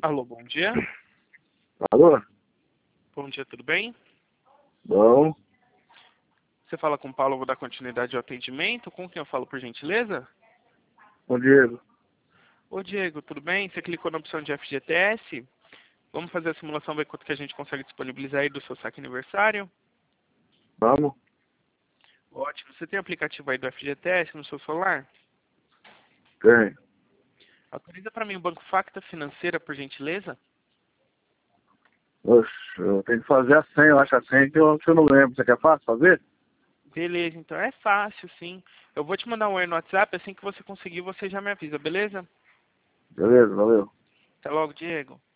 Alô, bom dia. Alô? Bom dia, tudo bem? Bom, Você fala com o Paulo, eu vou dar continuidade ao atendimento. Com quem eu falo, por gentileza? bom Diego. Ô, Diego, tudo bem? Você clicou na opção de FGTS? Vamos fazer a simulação, ver quanto que a gente consegue disponibilizar aí do seu saque aniversário? Vamos? Ótimo. Você tem o aplicativo aí do FGTS no seu celular? Tem. Autoriza para mim o Banco Facta Financeira, por gentileza? Oxe, eu tenho que fazer a senha, eu acho a senha que eu não lembro. Você quer fácil fazer? Beleza, então é fácil, sim. Eu vou te mandar um oi no WhatsApp, assim que você conseguir, você já me avisa, beleza? Beleza, valeu. Até logo, Diego.